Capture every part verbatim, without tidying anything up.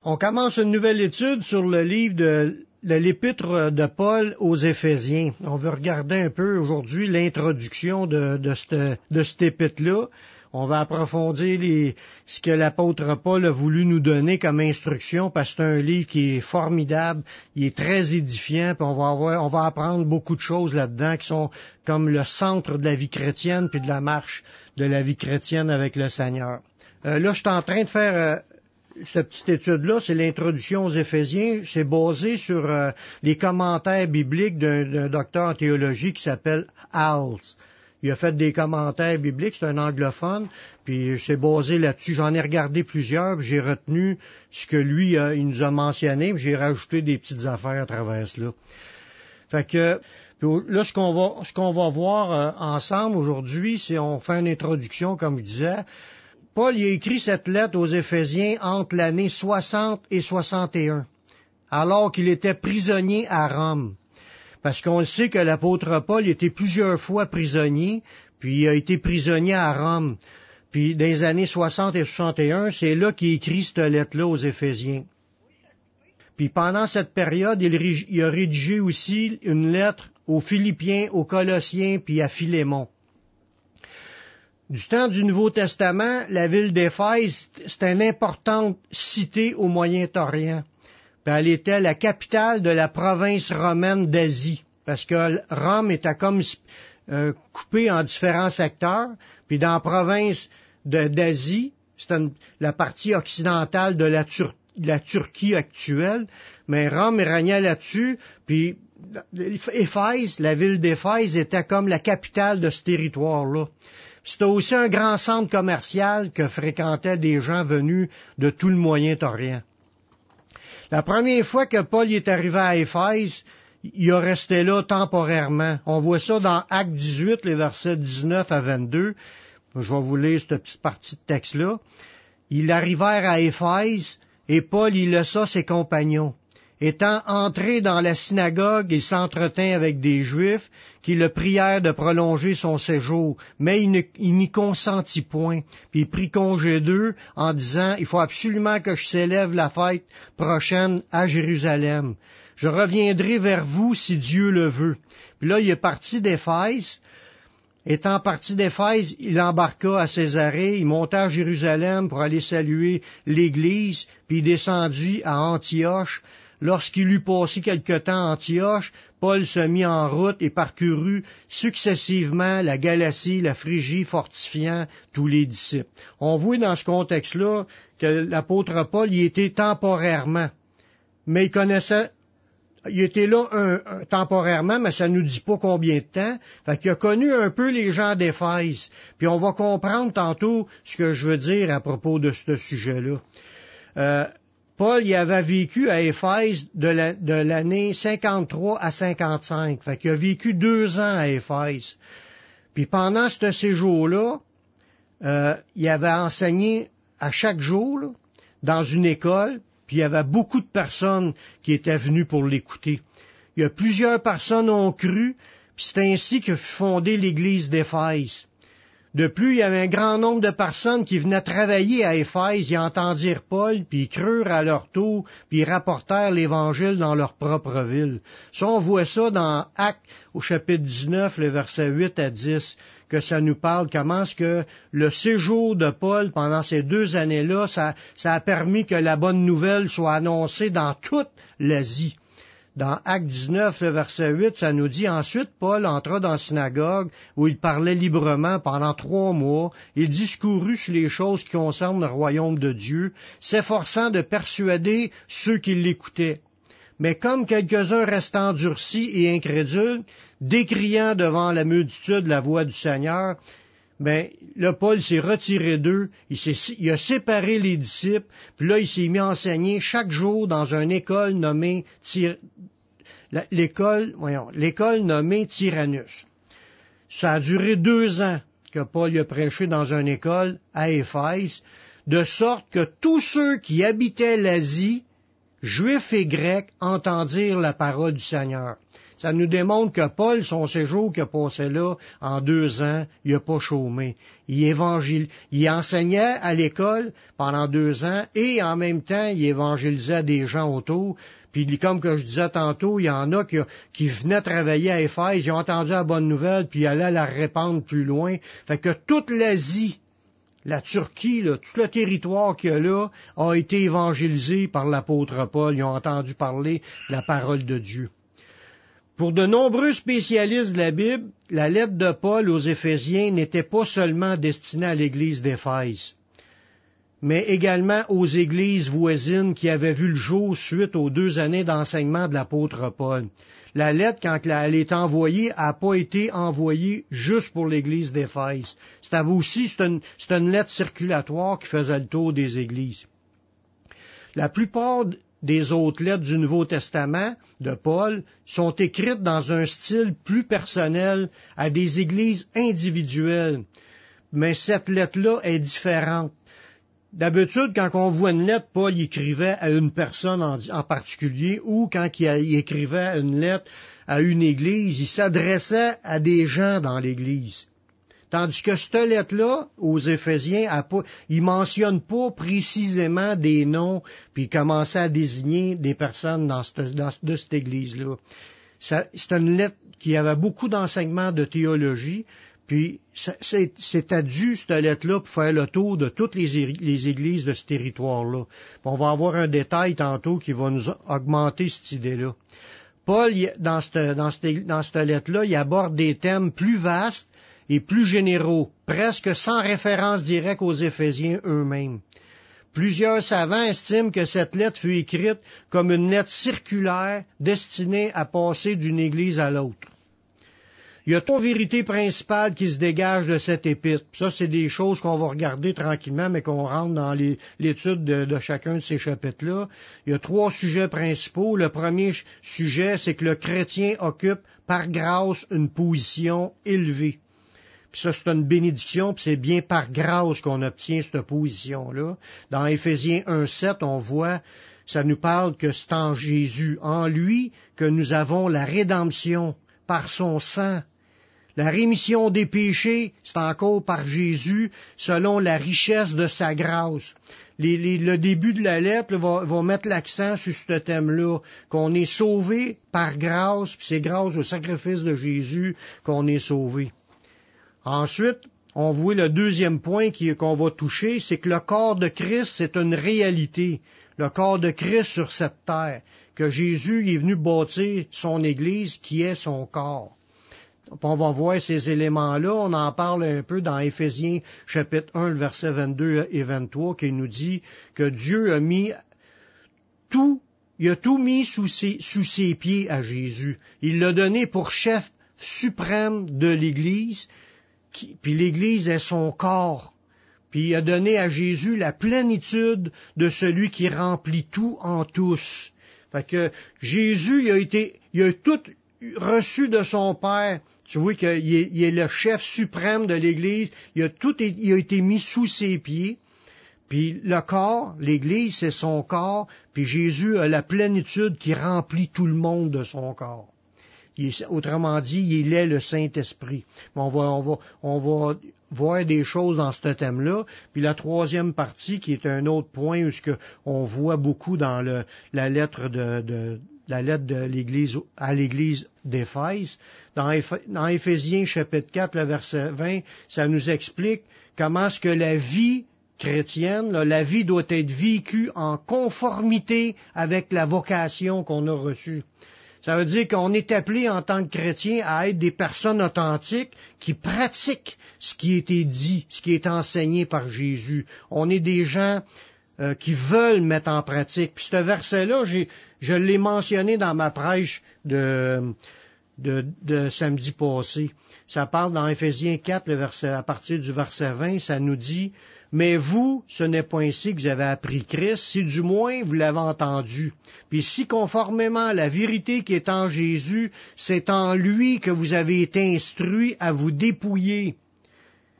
On commence une nouvelle étude sur le livre de, de l'Épître de Paul aux Éphésiens. On veut regarder un peu aujourd'hui l'introduction de, de, cette, de cet épître-là. On va approfondir les, ce que l'apôtre Paul a voulu nous donner comme instruction, parce que c'est un livre qui est formidable, il est très édifiant, puis on va avoir, on va apprendre beaucoup de choses là-dedans qui sont comme le centre de la vie chrétienne, puis de la marche de la vie chrétienne avec le Seigneur. Euh, là, je suis en train de faire euh, cette petite étude-là, c'est l'introduction aux Éphésiens, c'est basé sur euh, les commentaires bibliques d'un, d'un docteur en théologie qui s'appelle Hals. Il a fait des commentaires bibliques, c'est un anglophone, puis c'est basé là-dessus. J'en ai regardé plusieurs, puis j'ai retenu ce que lui, euh, il nous a mentionné, puis j'ai rajouté des petites affaires à travers cela. Fait que, là, ce qu'on va, ce qu'on va voir euh, ensemble aujourd'hui, c'est on fait une introduction, comme je disais. Paul il a écrit cette lettre aux Éphésiens entre l'année soixante et soixante et un, alors qu'il était prisonnier à Rome. Parce qu'on le sait que l'apôtre Paul était plusieurs fois prisonnier, puis il a été prisonnier à Rome. Puis dans les années soixante et soixante et un, c'est là qu'il écrit cette lettre-là aux Éphésiens. Puis pendant cette période, il, il a rédigé aussi une lettre aux Philippiens, aux Colossiens, puis à Philémon. Du temps du Nouveau Testament, la ville d'Éphèse, c'était une importante cité au Moyen-Orient. Elle était la capitale de la province romaine d'Asie, parce que Rome était comme euh, coupée en différents secteurs, puis dans la province de, d'Asie, c'était une, la partie occidentale de la, Tur- de la Turquie actuelle, mais Rome régnait là-dessus, puis Éphèse, la ville d'Éphèse, était comme la capitale de ce territoire-là. C'était aussi un grand centre commercial que fréquentaient des gens venus de tout le Moyen-Orient. La première fois que Paul est arrivé à Éphèse, il a resté là temporairement. On voit ça dans Actes dix-huit, les versets dix-neuf à vingt-deux. Je vais vous lire cette petite partie de texte-là. Ils arrivèrent à Éphèse, et Paul y laissa ses compagnons. Étant entré dans la synagogue, il s'entretint avec des Juifs qui le prièrent de prolonger son séjour, mais il, ne, il n'y consentit point. Puis il prit congé d'eux en disant, « Il faut absolument que je célèbre la fête prochaine à Jérusalem. Je reviendrai vers vous si Dieu le veut. » Puis là, il est parti d'Éphèse. Étant parti d'Éphèse, il embarqua à Césarée, il monta à Jérusalem pour aller saluer l'Église, puis il descendit à Antioche. Lorsqu'il eut passé quelque temps à Antioche, Paul se mit en route et parcourut successivement la Galatie, la Phrygie, fortifiant tous les disciples. On voit dans ce contexte-là que l'apôtre Paul y était temporairement, mais il connaissait, il était là un, un, temporairement, mais ça nous dit pas combien de temps. Fait qu'il a connu un peu les gens d'Éphèse. Puis on va comprendre tantôt ce que je veux dire à propos de ce sujet-là. Euh, Paul y avait vécu à Éphèse de, la, de l'année cinquante-trois à cinquante-cinq. Fait qu'il a vécu deux ans à Éphèse. Puis pendant ce séjour-là, euh, il avait enseigné à chaque jour là, dans une école, puis il y avait beaucoup de personnes qui étaient venues pour l'écouter. Il y a plusieurs personnes ont cru, puis c'est ainsi que fut fondée l'Église d'Éphèse. De plus, il y avait un grand nombre de personnes qui venaient travailler à Éphèse, ils entendirent Paul, puis ils crurent à leur tour, puis ils rapportèrent l'Évangile dans leur propre ville. Ça, on voit ça dans Actes, au chapitre dix-neuf, les versets huit à dix, que ça nous parle comment est-ce que le séjour de Paul pendant ces deux années-là, ça, ça a permis que la bonne nouvelle soit annoncée dans toute l'Asie. Dans Actes dix-neuf, le verset huit, ça nous dit « Ensuite, Paul entra dans la synagogue où il parlait librement pendant trois mois. Il discourut sur les choses qui concernent le royaume de Dieu, s'efforçant de persuader ceux qui l'écoutaient. Mais comme quelques-uns restent endurcis et incrédules, décriant devant la multitude la voix du Seigneur, ben, là, Paul s'est retiré d'eux, il, s'est, il a séparé les disciples, puis là, il s'est mis à enseigner chaque jour dans une école nommée Tyr... l'école, voyons, l'école nommée Tyrannus. Ça a duré deux ans que Paul a prêché dans une école à Éphèse, de sorte que tous ceux qui habitaient l'Asie, juifs et grecs, entendirent la parole du Seigneur. Ça nous démontre que Paul, son séjour qu'il a passé là, en deux ans, il n'a pas chômé. Il évangile, il enseignait à l'école pendant deux ans et en même temps, il évangélisait des gens autour. Puis comme que je disais tantôt, il y en a qui, qui venaient travailler à Éphèse, ils ont entendu la bonne nouvelle, puis ils allaient la répandre plus loin. Fait que toute l'Asie, la Turquie, là, tout le territoire qu'il y a là, a été évangélisé par l'apôtre Paul. Ils ont entendu parler de la parole de Dieu. Pour de nombreux spécialistes de la Bible, la lettre de Paul aux Éphésiens n'était pas seulement destinée à l'Église d'Éphèse, mais également aux églises voisines qui avaient vu le jour suite aux deux années d'enseignement de l'apôtre Paul. La lettre, quand elle est envoyée, n'a pas été envoyée juste pour l'église d'Éphèse. C'était aussi, c'est une, c'est une lettre circulatoire qui faisait le tour des églises. La plupart des autres lettres du Nouveau Testament de Paul sont écrites dans un style plus personnel à des églises individuelles. Mais cette lettre-là est différente. D'habitude, quand on voit une lettre, Paul y écrivait à une personne en, en particulier, ou quand il, il écrivait une lettre à une église, il s'adressait à des gens dans l'église. Tandis que cette lettre-là, aux Éphésiens, a pas, il mentionne pas précisément des noms, puis il commençait à désigner des personnes dans cette, dans, de cette église-là. Ça, c'est une lettre qui avait beaucoup d'enseignements de théologie, puis c'est, c'était dû, cette lettre-là, pour faire le tour de toutes les, les églises de ce territoire-là. Puis on va avoir un détail tantôt qui va nous augmenter cette idée-là. Paul, dans cette, dans cette, dans cette lettre-là, il aborde des thèmes plus vastes et plus généraux, presque sans référence directe aux Éphésiens eux-mêmes. Plusieurs savants estiment que cette lettre fut écrite comme une lettre circulaire destinée à passer d'une église à l'autre. Il y a trois vérités principales qui se dégagent de cette épître. Ça, c'est des choses qu'on va regarder tranquillement, mais qu'on rentre dans les, l'étude de, de chacun de ces chapitres-là. Il y a trois sujets principaux. Le premier sujet, c'est que le chrétien occupe par grâce une position élevée. Puis ça, c'est une bénédiction, puis c'est bien par grâce qu'on obtient cette position-là. Dans Éphésiens un sept, on voit, ça nous parle que c'est en Jésus, en lui, que nous avons la rédemption par son sang. La rémission des péchés, c'est encore par Jésus, selon la richesse de sa grâce. Les, les, le début de la lettre là, va, va mettre l'accent sur ce thème-là, qu'on est sauvé par grâce, puis c'est grâce au sacrifice de Jésus qu'on est sauvé. Ensuite, on voit le deuxième point qui, qu'on va toucher, c'est que le corps de Christ, c'est une réalité. Le corps de Christ sur cette terre, que Jésus est venu bâtir son Église, qui est son corps. On va voir ces éléments-là, on en parle un peu dans Éphésiens chapitre un, le verset vingt-deux et vingt-trois, qui nous dit que Dieu a mis tout, il a tout mis sous ses, sous ses pieds à Jésus. Il l'a donné pour chef suprême de l'Église, qui, puis l'Église est son corps. Puis il a donné à Jésus la plénitude de celui qui remplit tout en tous. Fait que Jésus, il a été, il a tout reçu de son Père. Tu vois qu'il est, il est le chef suprême de l'Église. Il a tout, il a été mis sous ses pieds. Puis le corps, l'Église, c'est son corps. Puis Jésus a la plénitude qui remplit tout le monde de son corps. Il est, autrement dit, il est le Saint-Esprit. On va, on va, on va voir des choses dans ce thème-là. Puis la troisième partie, qui est un autre point où ce que on voit beaucoup dans le, la lettre de, de la lettre de l'Église à l'Église d'Éphèse. Dans, dans Éphésiens chapitre quatre, le verset vingt, ça nous explique comment est-ce que la vie chrétienne, là, la vie doit être vécue en conformité avec la vocation qu'on a reçue. Ça veut dire qu'on est appelé en tant que chrétien à être des personnes authentiques qui pratiquent ce qui a été dit, ce qui est enseigné par Jésus. On est des gens euh, qui veulent mettre en pratique. Puis ce verset-là, j'ai, je l'ai mentionné dans ma prêche de, de, de samedi passé. Ça parle dans Éphésiens quatre, le verset, à partir du verset vingt, ça nous dit « Mais vous, ce n'est pas ainsi que vous avez appris Christ, si du moins vous l'avez entendu. Puis si conformément à la vérité qui est en Jésus, c'est en lui que vous avez été instruits à vous dépouiller,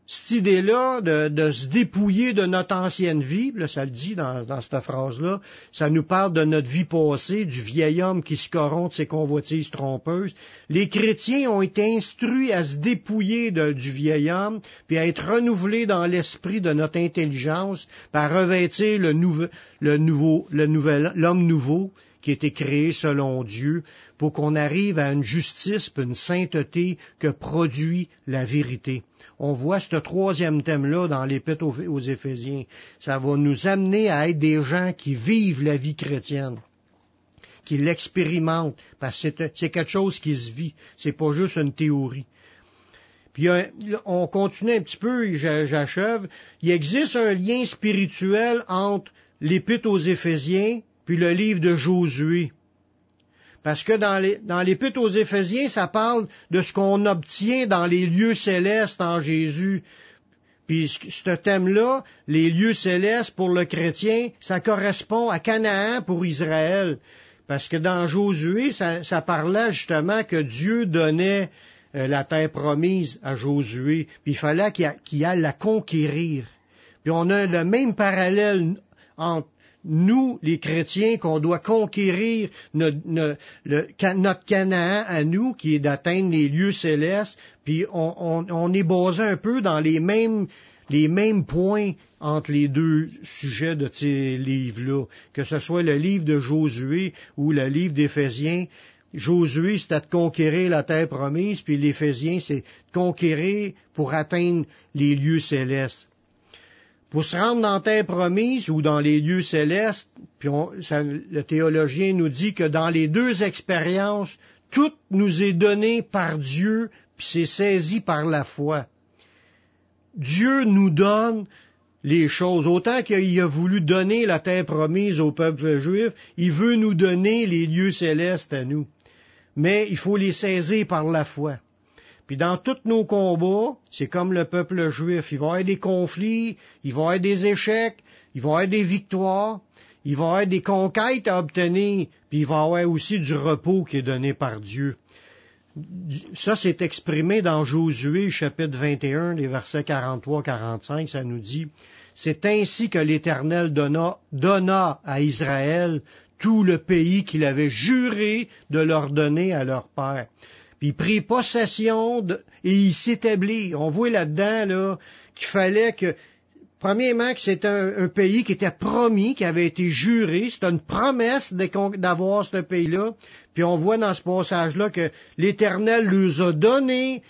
cette idée-là de, de se dépouiller de notre ancienne vie, là, ça le dit dans, dans cette phrase-là, ça nous parle de notre vie passée, du vieil homme qui se corrompt de ses convoitises trompeuses. Les chrétiens ont été instruits à se dépouiller de, du vieil homme, puis à être renouvelés dans l'esprit de notre intelligence, par revêtir le, nouveau, le, nouveau, le nouvel, l'homme nouveau qui a été créé selon Dieu, pour qu'on arrive à une justice et une sainteté que produit la vérité. On voit ce troisième thème-là dans l'Épître aux, aux Éphésiens. Ça va nous amener à être des gens qui vivent la vie chrétienne, qui l'expérimentent, parce que c'est, c'est quelque chose qui se vit, c'est pas juste une théorie. Puis on continue un petit peu, j'achève. Il existe un lien spirituel entre l'Épître aux Éphésiens puis le livre de Josué. Parce que dans, les, dans l'Épître aux Éphésiens, ça parle de ce qu'on obtient dans les lieux célestes en Jésus. Puis ce thème-là, les lieux célestes pour le chrétien, ça correspond à Canaan pour Israël. Parce que dans Josué, ça, ça parlait justement que Dieu donnait euh, la terre promise à Josué. Puis il fallait qu'il, a, qu'il aille la conquérir. Puis on a le même parallèle entre nous, les chrétiens, qu'on doit conquérir notre, notre, le, notre Canaan à nous, qui est d'atteindre les lieux célestes, puis on, on, on est basé un peu dans les mêmes, les mêmes points entre les deux sujets de ces livres-là, que ce soit le livre de Josué ou le livre d'Éphésiens. Josué, c'était de conquérir la terre promise, puis l'Éphésiens, c'est de conquérir pour atteindre les lieux célestes. Pour se rendre dans la terre promise ou dans les lieux célestes, puis on, ça, le théologien nous dit que dans les deux expériences, tout nous est donné par Dieu, puis c'est saisi par la foi. Dieu nous donne les choses. Autant qu'il a voulu donner la terre promise au peuple juif, il veut nous donner les lieux célestes à nous. Mais il faut les saisir par la foi. Puis dans tous nos combats, c'est comme le peuple juif. Il va y avoir des conflits, il va y avoir des échecs, il va y avoir des victoires, il va y avoir des conquêtes à obtenir, puis il va y avoir aussi du repos qui est donné par Dieu. Ça, c'est exprimé dans Josué, chapitre vingt et un, les versets quarante-trois à quarante-cinq, ça nous dit « C'est ainsi que l'Éternel donna, donna à Israël tout le pays qu'il avait juré de leur donner à leur père. » Puis il prit possession de, et il s'établit. On voit là-dedans là, qu'il fallait que, premièrement, que c'était un, un pays qui était promis, qui avait été juré. C'était une promesse d'avoir ce pays-là. Puis on voit dans ce passage-là que l'Éternel leur a donné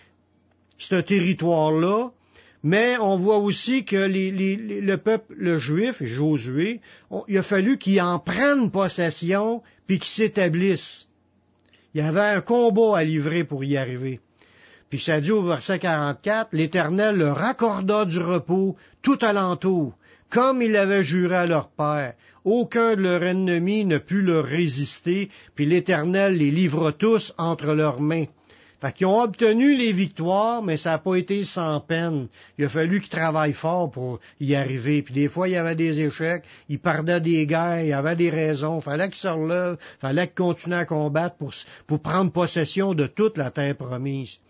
ce territoire-là. Mais on voit aussi que les, les, le peuple, le juif, Josué, on, il a fallu qu'il en prenne possession puis qu'il s'établisse. Il y avait un combat à livrer pour y arriver. Puis ça dit au verset quarante-quatre, l'Éternel leur accorda du repos tout alentour, comme il l'avait juré à leur père. Aucun de leurs ennemis ne put leur résister, puis l'Éternel les livra tous entre leurs mains. Fait qu'ils ont obtenu les victoires, mais ça n'a pas été sans peine. Il a fallu qu'ils travaillent fort pour y arriver. Puis des fois, il y avait des échecs, ils perdaient des guerres, il y avait des raisons. Fallait qu'ils se relèvent, fallait qu'ils continuent à combattre pour, pour prendre possession de toute la terre promise.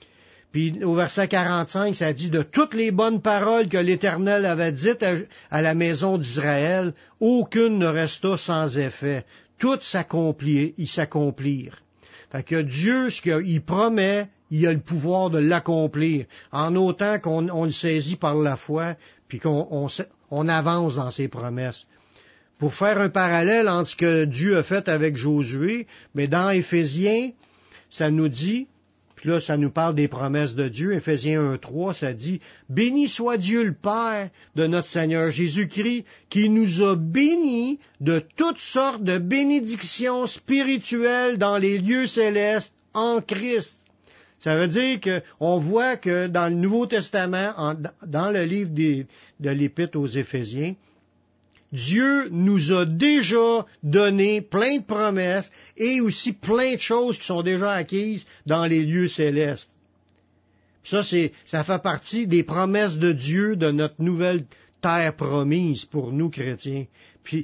Puis au verset quarante-cinq, ça dit « De toutes les bonnes paroles que l'Éternel avait dites à, à la maison d'Israël, aucune ne resta sans effet. Toutes s'accomplirent, ils s'accomplirent. » Fait que Dieu, ce qu'il promet, il a le pouvoir de l'accomplir, en autant qu'on on le saisit par la foi, puis qu'on on, on avance dans ses promesses. Pour faire un parallèle entre ce que Dieu a fait avec Josué, mais dans Éphésiens, ça nous dit, puis là, ça nous parle des promesses de Dieu, Éphésiens un trois, ça dit « Béni soit Dieu le Père de notre Seigneur Jésus-Christ, qui nous a bénis de toutes sortes de bénédictions spirituelles dans les lieux célestes en Christ. » Ça veut dire qu'on voit que dans le Nouveau Testament, en, dans le livre des, de l'Épître aux Éphésiens, Dieu nous a déjà donné plein de promesses et aussi plein de choses qui sont déjà acquises dans les lieux célestes. Ça, c'est, ça fait partie des promesses de Dieu de notre nouvelle terre promise pour nous chrétiens. Puis,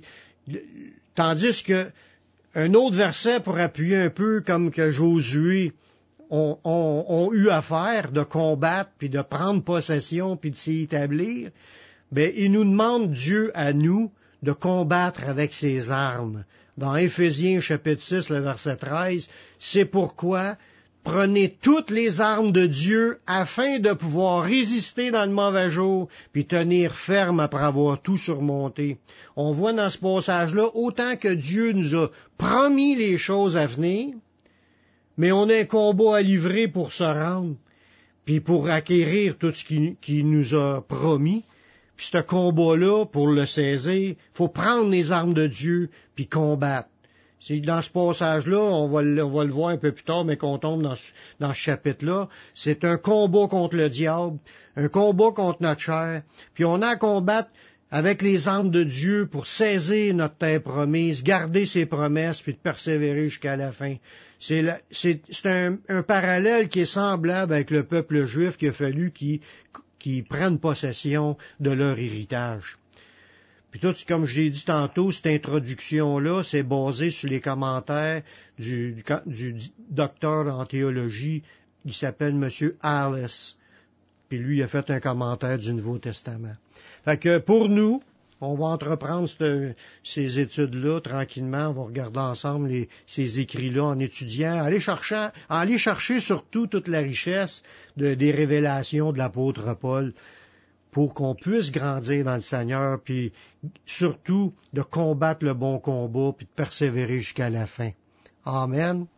tandis que un autre verset pour appuyer un peu comme que Josué, ont, ont, ont eu à faire de combattre, puis de prendre possession, puis de s'y établir, ben, il nous demande, Dieu, à nous, de combattre avec ses armes. Dans Éphésiens chapitre six, le verset treize, c'est pourquoi prenez toutes les armes de Dieu afin de pouvoir résister dans le mauvais jour, puis tenir ferme après avoir tout surmonté. On voit dans ce passage-là, autant que Dieu nous a promis les choses à venir, mais on a un combat à livrer pour se rendre, puis pour acquérir tout ce qu'il nous a promis. Puis ce combat-là, pour le saisir, faut prendre les armes de Dieu, puis combattre. C'est dans ce passage-là, on va, le, on va le voir un peu plus tard, mais qu'on tombe dans ce, dans ce chapitre-là, c'est un combat contre le diable, un combat contre notre chair, puis on a à combattre avec les armes de Dieu pour saisir notre terre promise, garder ses promesses, puis de persévérer jusqu'à la fin. C'est, la, c'est, c'est un, un parallèle qui est semblable avec le peuple juif qui a fallu qu'ils, qu'ils prennent possession de leur héritage. Puis tout, comme je l'ai dit tantôt, cette introduction-là, c'est basé sur les commentaires du, du, du docteur en théologie, qui s'appelle M. Alice. Puis lui, il a fait un commentaire du Nouveau Testament. Fait que pour nous, on va entreprendre cette, ces études-là tranquillement. On va regarder ensemble les, ces écrits-là en étudiant, aller chercher, aller chercher surtout toute la richesse de, des révélations de l'apôtre Paul, pour qu'on puisse grandir dans le Seigneur, puis surtout de combattre le bon combat, puis de persévérer jusqu'à la fin. Amen.